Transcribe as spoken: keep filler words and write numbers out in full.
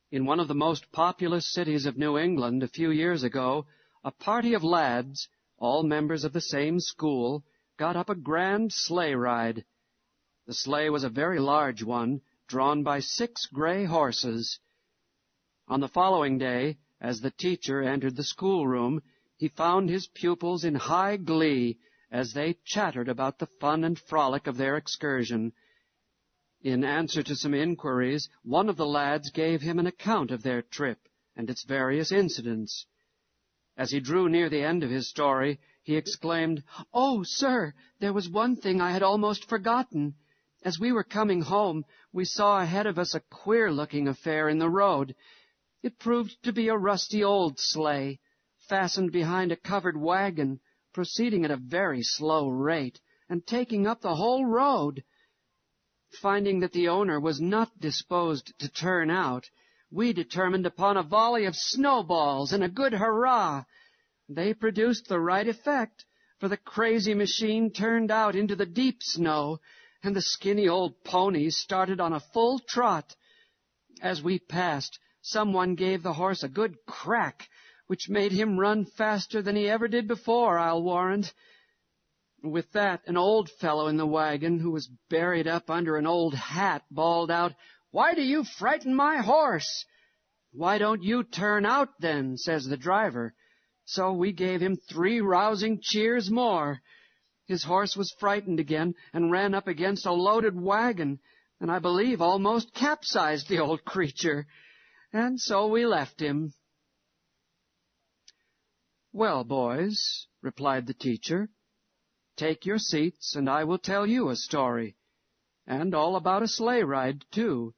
In one of the most populous cities of New England a few years ago, a party of lads, all members of the same school, got up a grand sleigh ride. The sleigh was a very large one, drawn by six gray horses. On the following day, as the teacher entered the schoolroom, he found his pupils in high glee as they chattered about the fun and frolic of their excursion. In answer to some inquiries, one of the lads gave him an account of their trip and its various incidents. As he drew near the end of his story, he exclaimed, "Oh, sir, there was one thing I had almost forgotten. As we were coming home, we saw ahead of us a queer-looking affair in the road. It proved to be a rusty old sleigh, fastened behind a covered wagon, proceeding at a very slow rate, and taking up the whole road. Finding that the owner was not disposed to turn out, we determined upon a volley of snowballs and a good hurrah. They produced the right effect, for the crazy machine turned out into the deep snow, and the skinny old pony started on a full trot. As we passed, someone gave the horse a good crack, which made him run faster than he ever did before, I'll warrant. With that, an old fellow in the wagon, who was buried up under an old hat, bawled out, 'Why do you frighten my horse?' 'Why don't you turn out, then?' says the driver. So we gave him three rousing cheers more. His horse was frightened again and ran up against a loaded wagon, and I believe almost capsized the old creature. And so we left him." "Well, boys," replied the teacher, "take your seats, and I will tell you a story, and all about a sleigh ride, too.